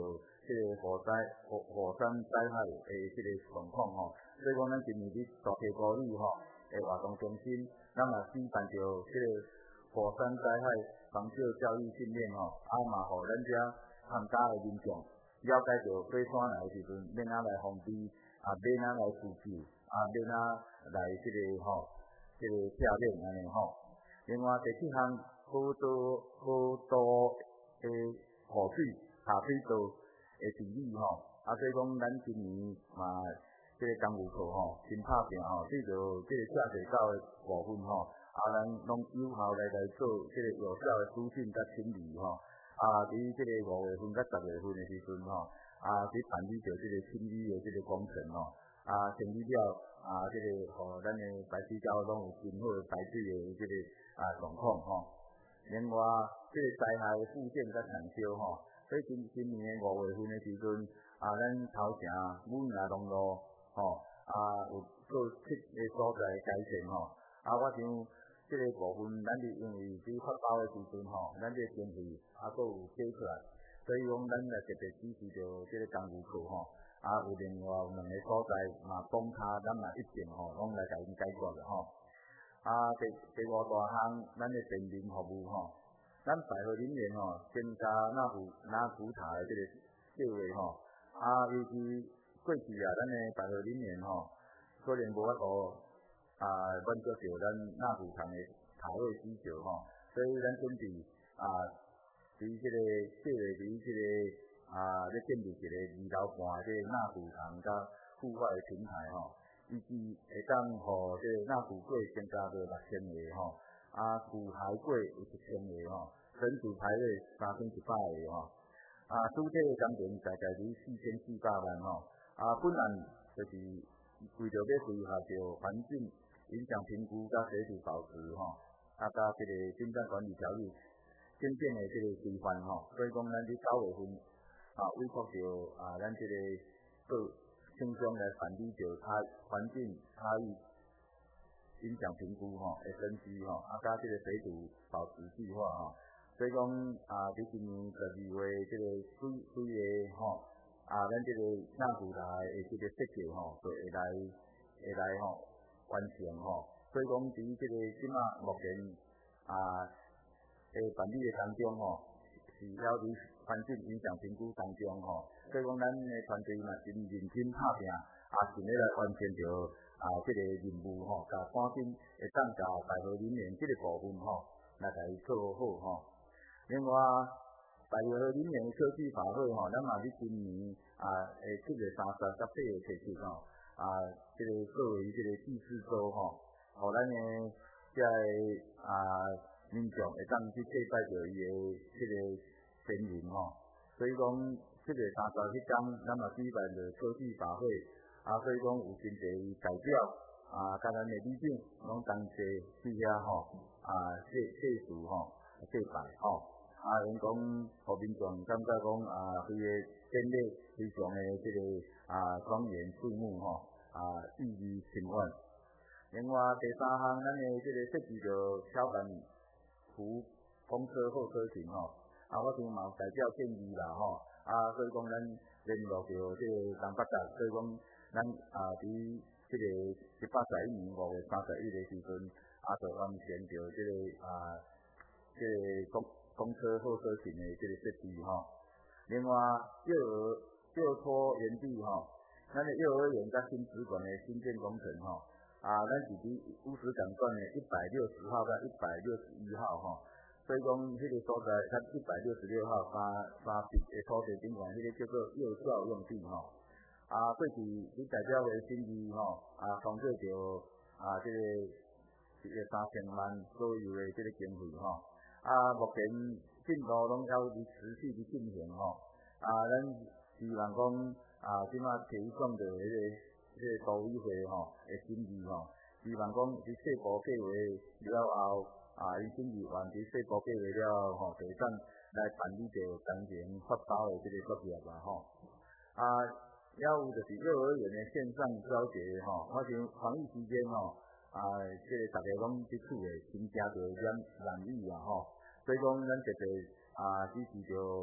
即个火灾火火山灾害诶即个状况吼，所以讲咱今年伫大溪高里吼诶活动中心，咱嘛举办着即个火山灾害防救教育训练吼，啊嘛互咱遮参加诶民众了解着火山来诶时阵，免哪来防备，啊免哪来自救，啊免哪来即个吼即个拆练安尼吼。另外第七项好多好多诶雨水下水道诶治理吼，啊所以讲咱今年嘛即个工务课吼真拍拼吼，对着即个下水道诶部分吼，啊咱拢有效来来做即个有效诶疏浚甲清理吼，啊伫即个五月份甲十月份诶时阵吼，啊去办理着即个清理诶即个工程吼，啊清理了啊即个互咱诶排水沟拢有真好诶排水诶即个啊状况吼。另外，即个灾害复健甲抢修吼，所以今今年诶五月份诶时阵，啊，咱头城武营东路吼，啊有做七个所在改善吼，啊，我想即个部分咱是因为伫发包诶时阵吼，咱这经费啊佫有加出来，所以讲咱来特别支持着即个工务课吼，啊有另外有两个所在嘛讲卡，咱嘛一定吼拢来甲因解决了吼。啊，第第五大项，咱的便民服务吼，咱百货林园吼，增加纳福纳福塔的这个计划吼，啊，尤其过去啊，咱的百货林园吼，可能无法度啊满足着咱纳福堂的塔位需求吼，所以咱准备啊，伫这个计划伫这个啊，咧建立一个二楼半这个纳福堂甲户外的平台吼。预计会当互这个纳富粿增加到六千个吼，啊富海粿有一千个吼，整组排列三千一百个吼，啊主体的工程大概伫四千四百万吼，啊本案就是为着要配合着环境影响评估甲水土保持吼，啊甲这个生产管理条例精简的这个规范吼，所以讲咱伫九月份啊委托着啊咱这个各轻松来办理着差环境差异影响评估吼，会分析吼，啊加这个水土保持计划吼，所以讲啊，伫今年十二月这个水水的吼，啊咱这个纳富台的这个设计吼，就会来会来吼完成吼，所以讲伫这个即马目前啊诶办理的当中吼，是了伫环境影响评估当中吼，所以讲咱的团队嘛真认真拍拼，啊，尽力来完成着啊这个任务吼，甲赶紧会当甲百货林园这个部分吼，来甲伊做好吼。另外，百货林园科技法会吼，咱嘛伫今年啊诶七月三十到八月提出吼，啊这个作为这个第四周吼，互咱的遮个啊民众会当去祭拜着伊的这个神灵吼，所以讲七月三十迄天，咱嘛举办着科技法会，啊，所以讲有真侪代表啊，甲咱的里长拢同齐去遐吼，啊，谢谢主吼，祭拜吼，啊，因讲互民众感觉讲啊，伊的典礼非常的这个啊庄严肃穆吼，啊，意义深远。另外第三项，咱的这个设计着超办服公车候车亭吼。啊，我想嘛有代表建议啦吼，啊，所以讲咱联络着这个东北角，所以讲咱啊伫这个一百十一年五月三十一的时阵，啊，就完成着这个啊，这个公公车候车亭的这个设计吼。另外，幼儿幼托园地吼，咱的幼儿园甲新址馆的新建工程吼，啊，咱是伫乌石港段的一百六十号甲一百六十一号吼。所以讲，迄个所在，它一百六十六号三三笔的土地顶管，迄个叫做幼教用地吼。啊，过去你代表的审议吼，啊，通过着啊，这个一个三千万左右的这个经费吼。啊，目前进度拢还伫持续伫进行吼。啊，咱希望讲啊，即马提供着迄个迄个都委会吼的审议吼，希望讲伫细部计划了后。啊，因审议完伫细部计划了吼，就会当来办理着当前发包的这个作业啦吼。啊，还有就是幼儿园的线上教学吼，我想防疫期间吼，啊，这个大家拢接触的增加着染染疫啊吼，所以讲咱特别啊支持着啊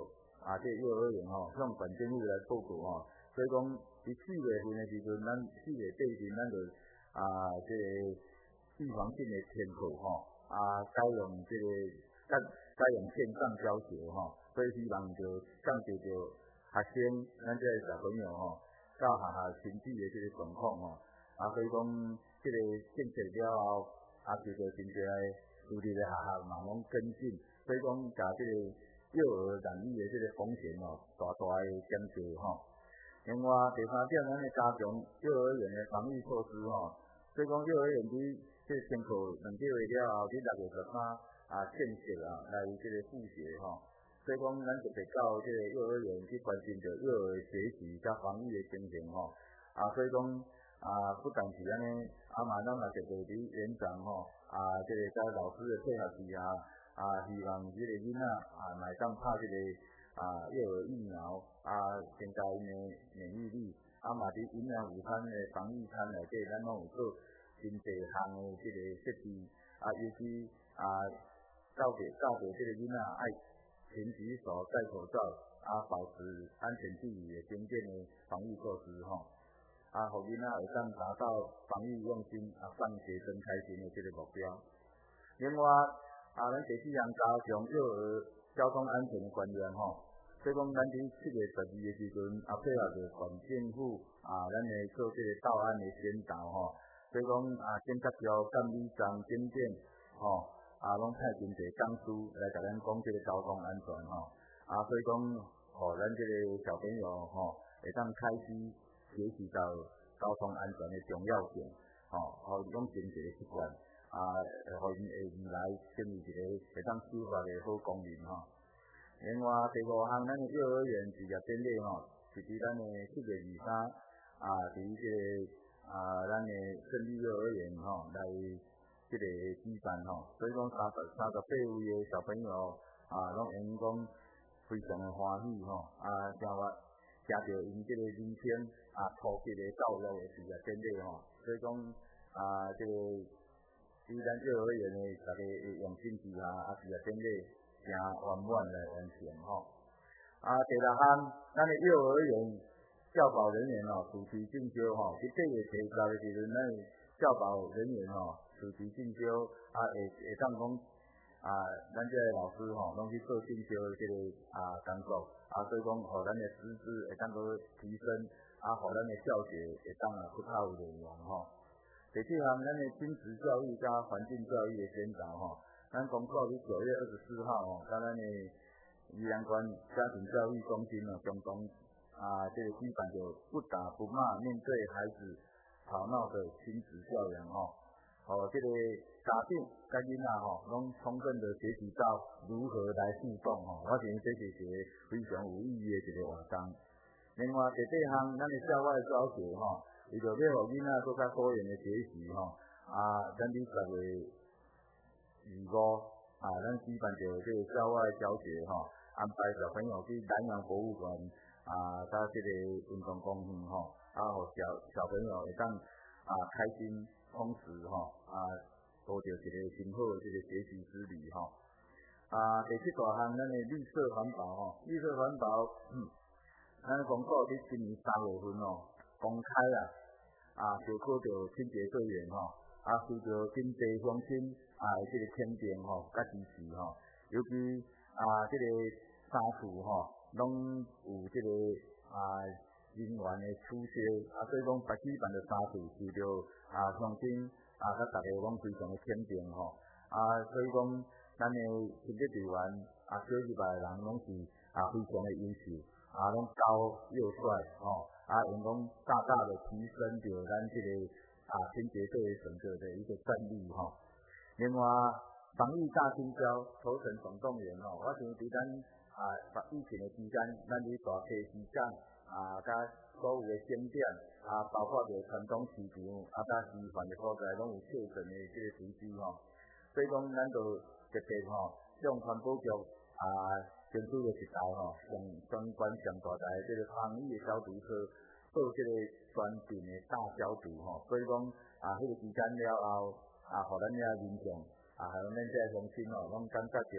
啊，这幼儿园吼向县政府来报告吼，所以讲伫四月份的时阵，咱四月底时咱就啊这个预防性的天课吼，啊改用这个改改用线上教学吼，所以希望就降低着学生咱这个小朋友吼到学校身体的这个状况吼，啊所以讲这个建设了后，啊就着真侪私立的学校嘛拢跟进，所以讲甲这个幼儿染疫的这个风险吼大大的减少吼。另外第三点，咱会加强幼儿园的防疫措施吼，所以讲幼儿园伫这先考两个月了后，伫六月十三啊建设啊来这个复学吼，所以讲咱特别到这个幼儿园去关心着幼儿学习甲防疫的情形吼，啊所以讲啊不但是安尼，啊嘛咱嘛特别伫园长吼啊这个甲老师的配合之下，啊希望这个囡仔啊来当拍这个。啊，幼儿疫苗啊，增加因的免疫力，啊嘛伫营养午餐的防疫餐内底，咱拢有做真侪项的这个设计，啊，尤其啊教给教给这个囡仔爱勤洗手、戴口罩，啊，保持安全距离的关键的防疫措施吼，啊，互囡仔会当达到防疫用心啊，放学真开心的这个目标。另外啊，咱第四项加强幼儿交通安全的观念吼，所以讲咱伫七月十二的时阵，啊配合着县政府啊，咱会做这个道安的宣导吼，所以讲啊警察局、监理站、警检吼，啊拢派真侪讲师来甲咱讲这个交通安全吼，啊所以讲，互咱这个小朋友吼，会当开始学习到交通安全的重要性，吼，互养成一个习惯。啊，互因下未来成为一个会当守法的好公民吼。另外第五项，咱的幼儿园事业典礼吼，是伫咱的七月二三啊，伫这个啊咱的胜利幼儿园吼来这个举办吼，所以讲三十三十八位的小朋友啊，拢因讲非常的欢喜吼，啊，正话听到因这个人生啊突破的道路的事业典礼吼，所以讲啊这个。伫咱幼儿园的大家用心之下，啊，事业典礼诚圆满来完成吼。啊，第六项，咱的幼儿园教保人员吼主持进修吼，伫八月七十的时阵，咱教保人员吼主持进修，啊，会会当讲啊，咱这个老师吼拢去做进修的这个啊工作，啊，所以讲，互咱的师资会当个提升，啊，互咱的教学会当啊不透人员吼。第七项，咱的亲子教育加环境教育的宣导吼，咱公告伫九月二十四号吼，甲咱的宜兰县家庭教育中心哦，共同啊，这个举办着不打不骂，面对孩子吵闹的亲子教养吼，哦，这个家长甲囡仔吼，拢充分的学习到如何来互动吼，我认为这是一个非常有意义的一个活动。另外第八项，咱的校外教学吼。伊就要互囡仔做较多元的学习吼，啊，咱伫十月二五啊，咱举办着这个校外教学吼，安排小朋友去南洋博物馆啊，到这个运动公园吼，啊，互小小朋友会当啊开心充实吼，啊，多着一个真好的这个学习之旅吼。啊，第七大项，咱的绿色环保吼，绿色环保，嗯，咱公告伫今年三月份吼公开啊。啊，就靠着清洁队员吼，啊，随着真济乡亲啊，这个肯定吼，甲支持吼，尤其啊，这个衫厝吼，拢有这个啊人员的促销，啊，所以讲白举办的衫厝受到啊乡亲啊，甲大家拢非常的肯定吼，啊，所以讲咱的清洁队员啊，小一百人拢是啊非常的优秀，啊，拢高又帅吼。啊，用讲大大的提升着咱这个啊清洁队整个的一个战力吼。另外，防疫大清交、头城总动员吼，我想伫咱啊疫情的期间，咱伫大溪市场啊，甲所有的景点啊，包括着传统市场啊，甲示范的所在，拢有确诊的这个随机吼。所以讲，咱就特别吼，向环保局啊。政府的一台吼，上专管上大台这个防疫的消毒车，做这个全面的大消毒吼。所以讲啊，迄、那个时间了后，啊，互咱遐民众啊，还有咱这乡亲吼，拢感觉到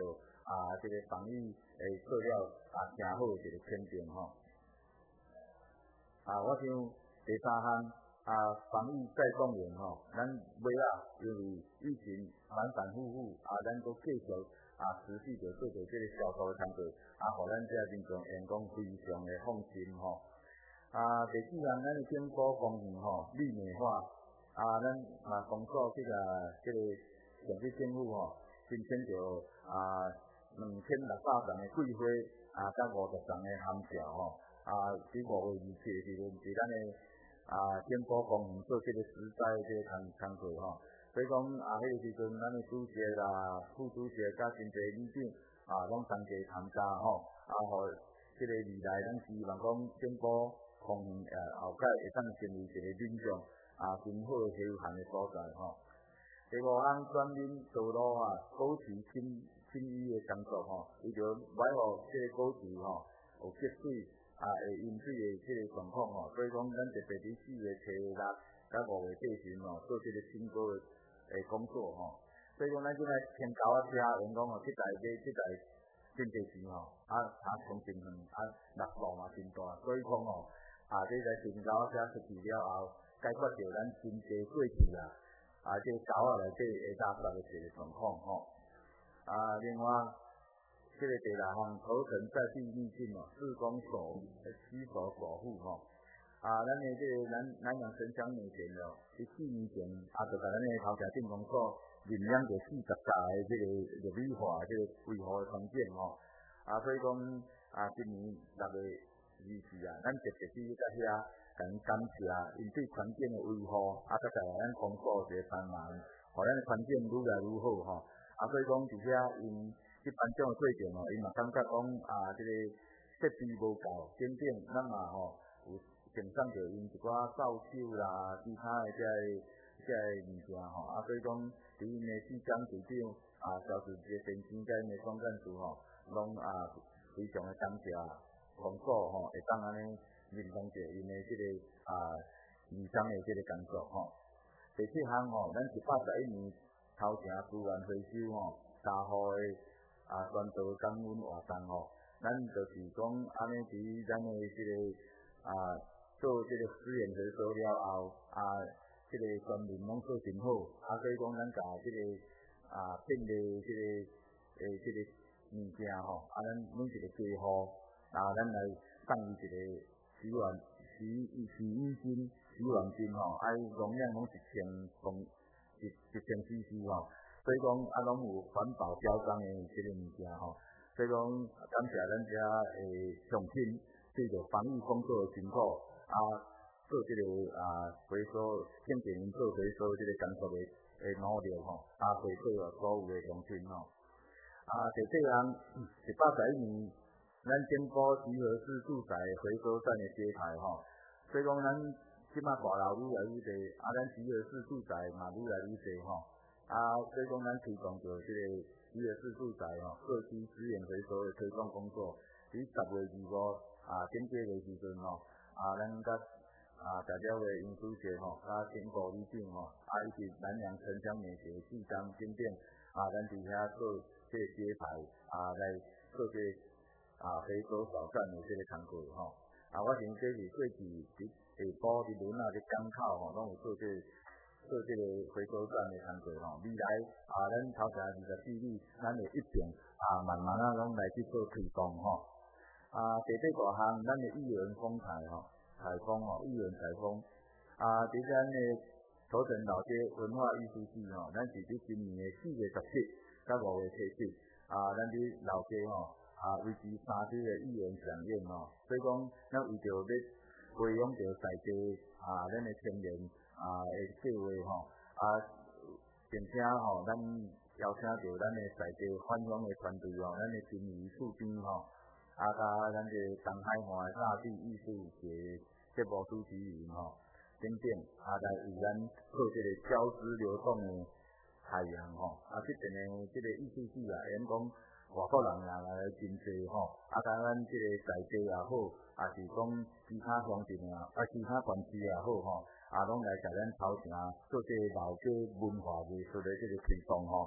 啊，这个防疫诶做了啊诚好一个肯定吼。啊，我想第三项啊，防疫再动员吼，咱尾啊，因为疫情反反复复啊，咱都继续啊持续着做着这个消毒的工作，啊，互咱这民众员工非常的放心吼。啊，第四项咱的政府公园吼，绿美化啊，咱啊封锁这个这个城市政府吼，申请着啊两千六百丛的桂花啊，甲五十丛的含笑吼。啊，伫五月二七的时阵，伫咱的啊建国公园做这个实在这个工工作吼，所以讲啊，迄个时阵咱的主席啦、副主席甲真侪里长啊，拢同齐参加吼，啊，互这个未来咱希望讲建国公园呃后盖会当成为一个民众啊真好休闲的所在吼。第五项全面道路啊，保持清清淤的工作吼，伊就买互这个保持吼有积水。啊，会饮水的这个状况吼，所以讲咱特别伫四月初六甲五月底旬吼，做这个清沟的诶工作吼。所以讲咱即摆天高啊车，员工吼，即台买即台真侪钱吼，啊啊从真远啊落路嘛真大，所以讲吼，啊即台天高啊车出去了后，解决着咱真侪过去啊，啊即个沟啊内底会搭煞的一个状况吼。啊，另外。这个第六项头层在地秘境哦，施工守需守守护吼。啊，咱的这个南南洋城乡美田哦，伫四年前啊，就甲咱的头城镇公所认养着四十家的这个绿美化这个规划的环境吼。啊，所以讲啊，今年六月二四啊，咱特别去甲遐甲因感谢因对环境的维护，啊，再来咱公所一个帮忙，互咱的环境愈来愈好吼。啊，所以讲伫遐因。即颁奖的过程吼，伊嘛感觉讲啊，即、這个设备无够，顶顶咱嘛吼有赠送着因一寡扫帚啦，其他的遮个遮个物件吼，啊，所以讲伫因的市长市长啊，小事这个陈生甲因的总干事吼，拢啊非常的感谢公所吼，会当安尼认同着因的即、這個啊义工的即个工作吼。第七项吼，咱一百十一年头城资源回收吼，大户的。啊，宣导感恩活动吼，咱就是讲安尼伫咱的即个啊做即个资源回收了后，啊，即个全面拢做真好，啊，所以讲咱甲即个啊变的即个诶即个物件吼，啊，咱每一个家户啊，咱来送伊一个洗碗洗洗衣巾、洗碗巾吼，啊，容量拢一千公一一千 C C 吼。所以讲啊，拢有环保标章的这个物件吼，所以讲感谢咱遮诶乡亲对着防疫工作的辛苦啊，做这个啊回收，建定因做回收这个工作的诶努力吼，啊，回馈了所有的乡亲吼。啊，第四项一百十一年，咱政府集合式住宅回收站的揭台吼，所以讲咱即马大楼愈来愈多，啊，咱集合式住宅嘛愈来愈多吼。啊，所以讲咱推动着这个集合式住宅吼，社区资源回收的推动工作，伫十月二五啊，顶个月时阵吼，啊，咱甲啊代表的营主席吼，甲经过里长吼，啊，以及南洋城乡美学市长顶顶啊，咱伫遐做这个揭牌啊，来做这个啊回收扫站的这个工作吼。啊，我想这是过去伫下晡伫轮啊伫港口吼，拢有做这个。做这个回收站的工作吼，未来啊，咱头前二十四日，咱会一定啊，慢慢啊，拢来去做推动吼。啊，第八大项，咱的艺文风采吼，采风吼，艺文采风。啊，伫咱的土城老街文化艺术季吼，咱是伫今年的四月十七到五月七七啊，咱伫老街吼啊，为期三天的艺文飨宴吼。所以讲，咱为着要培养着在地啊，咱的青年。啊，诶，计划吼，啊，并且吼，咱邀请到咱的在地返乡的团队吼，咱的金鱼厝边吼，啊，甲咱这东海岸的大地艺术节节目主持人吼，等等，啊，来为咱做这个交织流动的海洋吼，啊，这边的这个艺术季啊，因讲外国人也来真济吼，啊，甲咱这个在地也好，啊是讲其他乡镇啊，啊其他县市也好吼。啊，拢来甲咱头城做这个老街文化艺术的这个推动吼，所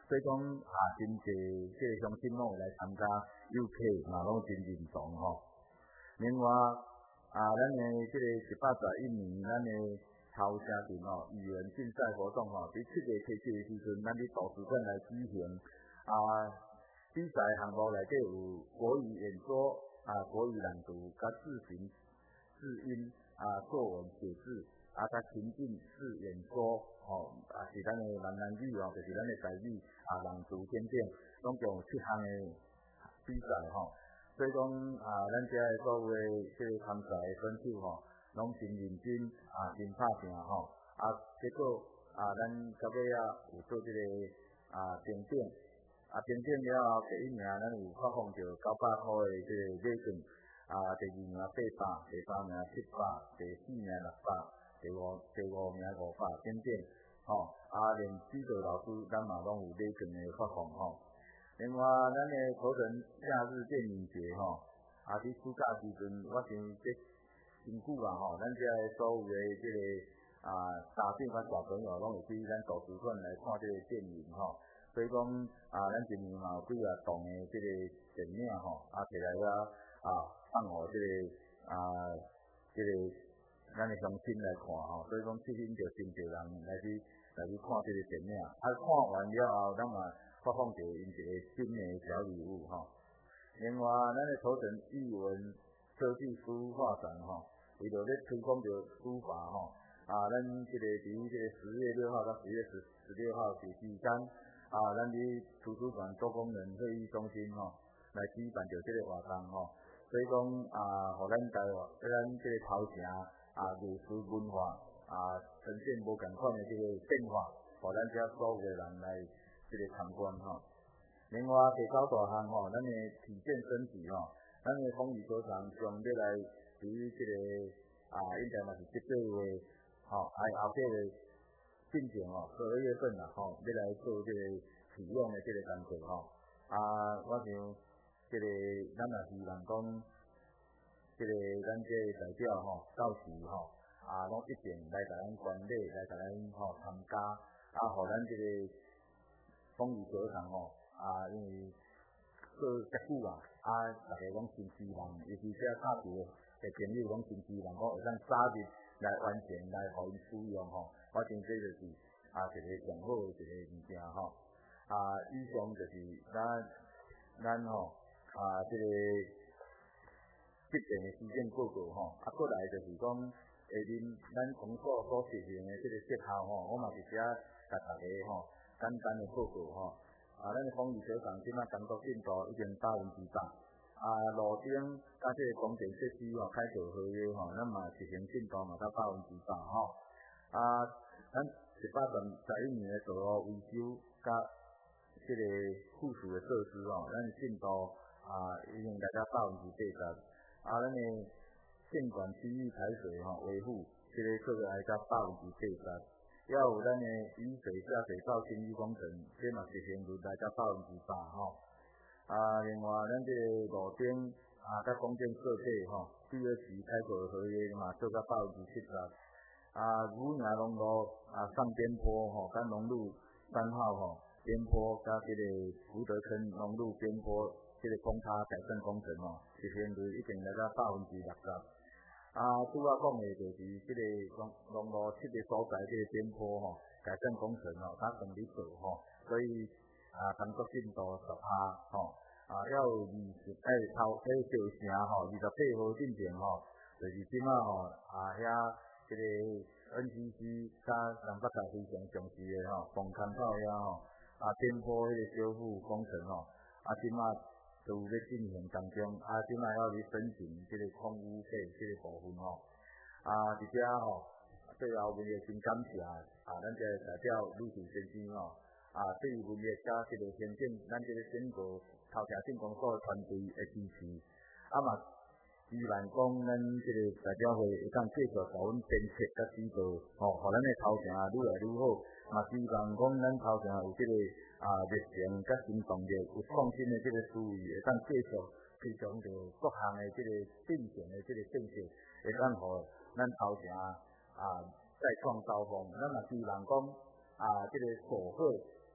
所以讲啊，真济即个乡亲拢会来参加，游客嘛拢真认同吼。另外啊，咱的即个一百十一年，咱的头城镇吼语言竞赛活动吼，伫七月七七的时阵，咱伫图书馆来举行啊。比赛项目内底有国语演说啊、国语朗读、甲字形、字音啊、作文写字啊、甲情境式演说吼，啊是咱的闽南语哦，就是咱的台语啊、朗读等等，总共有七项的比赛吼。所以讲啊，咱遮的各位即个参赛的选手吼，拢真认真啊，真拍拼吼。啊，结果啊，咱到尾啊有做即个啊评点，啊评点了后，第一名咱有发放着九百块的即个礼券，啊第二名八百，第三名七百，第四名六百，第五第五名五百等等，吼。啊，连指导老师咱嘛拢有礼券的发放吼。另外，咱的头城夏日电影节吼，啊，伫暑假时阵，我想这真久啊吼，咱遮的所有的即个啊家长甲小朋友拢会去咱图书馆来看这个电影吼。所以讲啊，咱今年嘛有几啊档的即个电影吼，啊，摕来遐啊放互即个啊即个咱的乡亲来看吼。所以讲吸引着真侪人来去来去看这个电影，啊，看完了后，咱嘛发放着因一个新的小礼物吼。另外，咱的头城艺文科技书画展吼，为着咧推广着书法吼，啊，咱即个伫即个十月六号到十月十十六号这期间，啊，咱伫图书馆多功能会议中心吼来举办着即个活动吼。所以讲啊，互咱台湾，咱即个头城啊，艺术文化啊，呈现无共款的即个变化，互咱遮所有的人来即个参观吼。另外第九大项吼，咱的体健身体吼，咱的风雨球场将要来伫即个啊，应该嘛是七八月吼，还后壁个进行吼，十二月份啦吼，要来做即个体用的即个工作吼。啊，我想即个咱也希望讲，即个咱这代表吼，到时吼啊，拢一定来甲咱管理，来甲咱吼参加，啊，互咱即个风雨球场吼。啊，因为做遮久啊，啊，大家拢真希望，尤其遮打球的朋友拢真希望，讲会当早日来完成，来互因使用吼。我想这就是啊一个上好的一个物件吼。啊，以上就是咱咱吼啊这个这边的施政报告吼。啊，过来就是讲下面咱公所所实行的这个绩效吼，我嘛是写甲大家吼简单的报告吼。啊，咱的风雨球场即摆工作进度已经百分之百，啊，路顶甲即个公电设施吼开造合约吼，咱嘛实行进度嘛到百分之百吼。啊，咱一百十十一年的道路维修甲即个附属的设施吼，咱的进度啊已经来到百分之八十。啊，咱的建管区域排水吼维护，即个做来到百分之八十。要有咱的雨水下水道清淤工程，这嘛实行率来到百分之百吼。啊，另外咱这个路顶啊，甲供电设备吼，第二期开口合约嘛做到百分之七十。啊，武营农路啊上边坡吼，甲农路三号吼边坡甲这个福德坑农路边坡这个崩塌改善工程吼，实行率一定来到百分之六十。啊，拄仔讲的就是即个农农路七个所在即个边坡吼，改善工程吼，他全力做吼，所以啊，工作进度十趴吼，啊，要有二十哎头迄小城吼，二十八号进前吼，就是即马吼啊遐即个 N C C 甲南北角非常重视的吼，防空炮遐吼，啊边坡迄个修复工程吼，啊即马都在进行当中，啊，即卖要去申请即个空污费即个部分吼，啊，伫遮吼，最后阮也真感谢啊，咱这代表吕主先生吼，啊，对阮也甲即个先进，咱即个整个头城镇公所团队的支持，啊嘛，希望讲咱即个代表会会当继续甲阮鞭策甲指导，吼，互咱的头城愈来愈好，嘛希望讲咱头城有即个。啊，热情甲行动力有创新的这个思维，会当继续推动着各项的这个进程的这个政策，会当互咱头城啊再创高峰。咱嘛希望讲啊，这个社会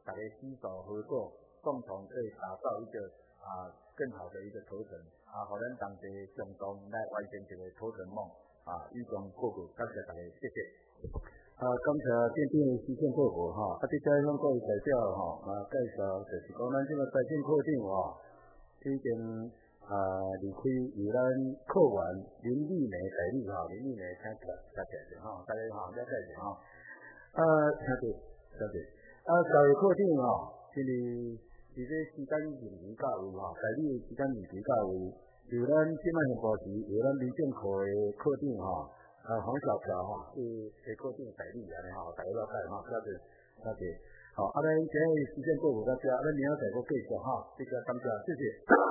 大家携手合作，共同可以打造一个啊更好的一个头城啊，互咱当地共同来完成一个头城梦啊，与共过过，感谢大家，谢谢。啊，感谢店店的施政报告哈，啊，伫遮向各位代表吼啊介绍，就是讲咱这个财政课长吼，已经啊离开由咱课员林丽梅代理哈，林丽梅请起来，请起来哈，大家哈了解者哈。啊，听着，听着，啊，教育课长吼，因为伫这时间任期到位吼，代理的时间任期到位，由咱即摆现保持，由咱民政科的课长吼。啊，黄小飘哈是是课长代理安尼吼，大家了解哈，了解了解。好，啊，咱今日时间过有到这，咱明仔载再继续哈，这个感谢，谢谢。